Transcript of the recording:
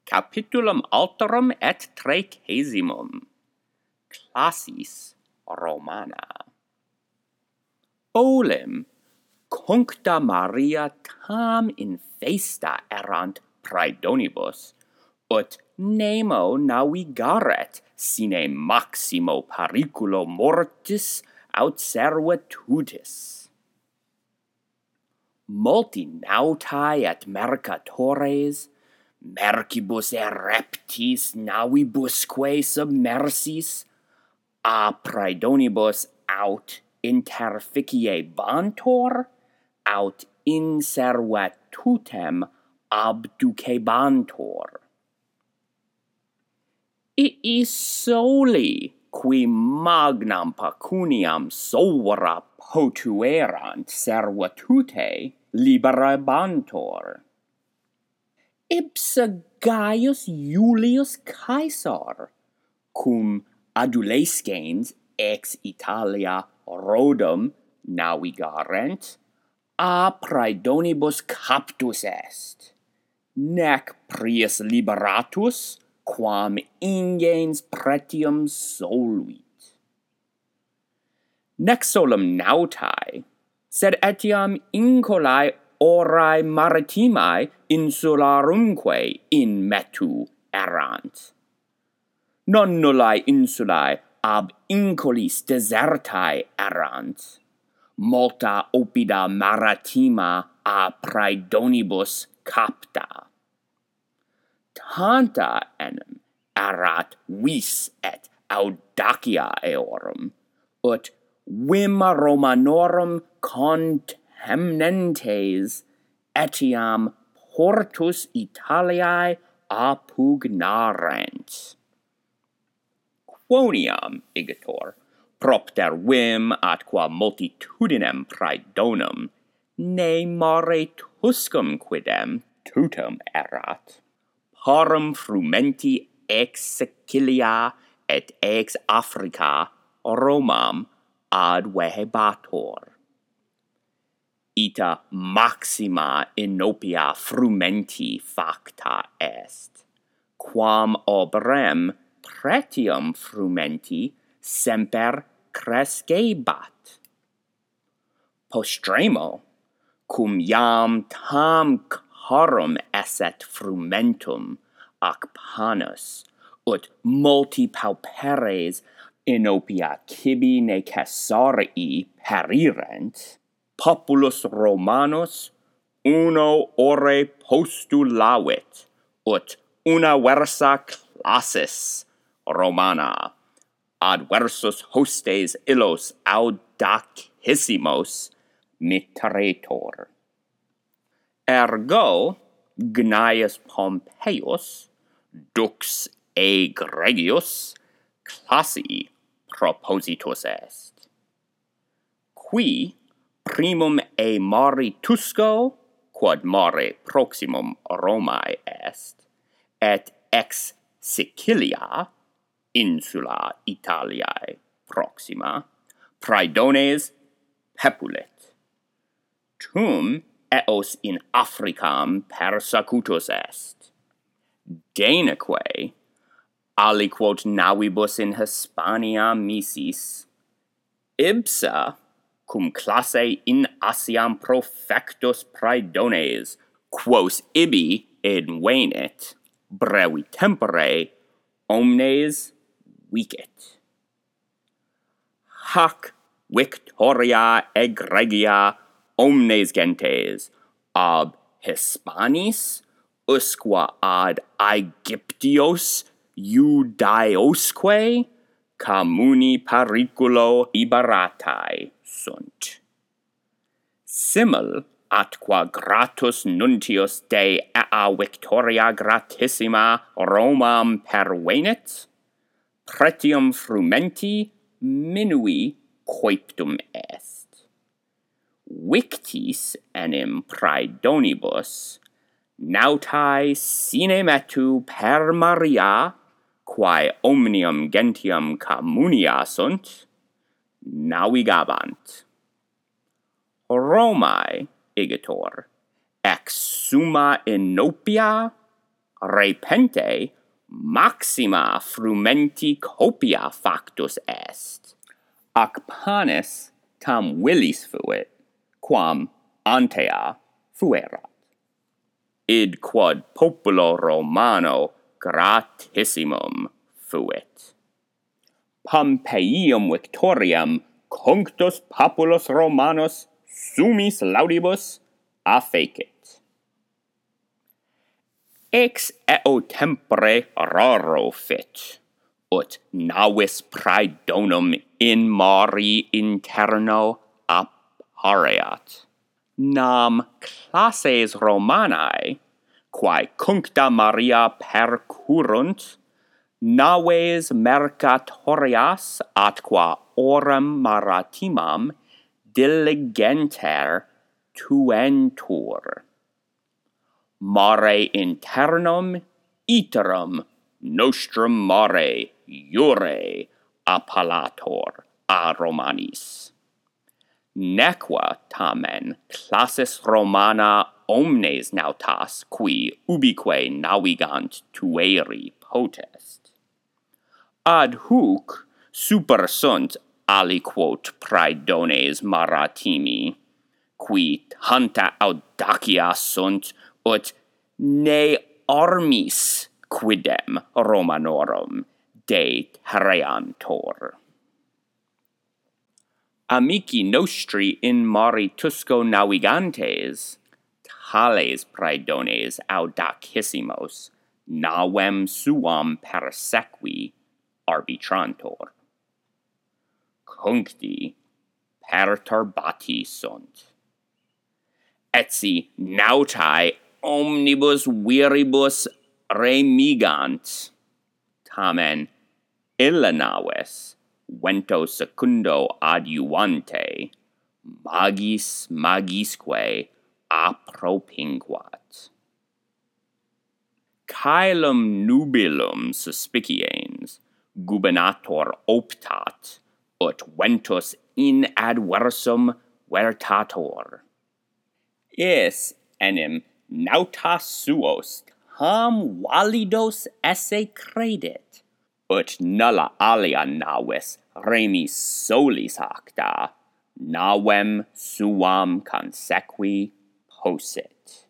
capitulum alterum et trequesimum. Classis Romana. Olim cuncta Maria tam in festa erant praedonibus, ut nemo navigaret sine maximo periculo mortis aut servitudis. Multi nautae et mercatores, mercibus ereptis navibusque submersis, a praedonibus aut interficie bantor, aut in servitutem abducebantor. Ii soli, qui magnam pecuniam sovra potuerant servitute, liberabantor. Ipsa Gaius Julius Caesar, cum adulescens ex Italia Rodum navigarent, a praedonibus captus est, nec prius liberatus, quam ingens pretium soluit. Nec solum nautae, sed etiam incolae orae maritimae insularumque in metu erant. Non nullae insulae ab incolis desertae erant, multa opida maritima a praedonibus capta. Tanta enim erat vis et audacia eorum, ut vim Romanorum contemnentes etiam portus Italiae appugnarent. Quoniam, igitur, propter vim atqua multitudinem praedonum, ne mare tuscum quidem tutum erat, parum frumenti ex Sicilia et ex Africa Romam ad vehebator. Ita maxima inopia frumenti facta est, quam obrem pretium frumenti semper crescebat. Postremo, cum iam tam carum esset frumentum, ac panus, ut multi pauperes inopia cibi necessarii perirent, populus Romanus uno ore postulavit, ut una versa classis Romana adversus hostes illos audacissimos mitteretur. Ergo Gnaeus Pompeius, dux egregius, classi propositus est. Qui primum e mare Tusco, quod mare proximum Romae est, et ex Sicilia, insula Italiae proxima, praedones pepulit. Tum eos in Africam persecutus est. Deneque, aliquot navibus in Hispania misis, ipsa cum classe in Asiam profectus praedones, quos ibi invenit, brevi tempore omnes vicit. Hac victoria egregia omnes gentes ab Hispanis usque ad Aegyptios Iudaeosque communi periculo liberatae sunt. Simul atqua gratus nuntius de ea victoria gratissima Romam pervenit, pretium frumenti minui coiptum est. Victis enim praedonibus, nautae sine metu per Maria, quae omnium gentium communia sunt, navigabant. Romae, igitur, ex summa inopia repente maxima frumenti copia factus est, ac panis tam villis fuit, quam antea fuerat. Id quod populo Romano gratissimum fuit. Pompeium victoriam cunctus populus Romanus summis laudibus affecit. Ex eo tempore raro fit, ut navis praedonum in mari interno appareat. Nam classes Romanae, quae cuncta Maria percurrunt, naves mercatorias atqua orem maritimam diligenter tuentur. Mare internum iterum nostrum mare iure appellator a Romanis. Nequa tamen classis Romana omnes nautas qui ubique navigant tueri potest. Ad huc super sunt aliquot praedones maritimi, qui tanta audacia sunt, ut ne armis quidem Romanorum deterreantur. Amici nostri in mare Tusco navigantes, tales praedones audacissimos, navem suam persequi arbitrantur. Cuncti perturbati sunt. Etsi nautae omnibus viribus remigant, tamen illa naves vento secundo adiuvante, magis magisque appropinquat. Caelum nubilum suspiciens gubernator optat, ut ventus in adversum vertator. Is enim nautas suos tam validos esse credit, ut nulla alia navis remi solis acta, navem suam consequi possit.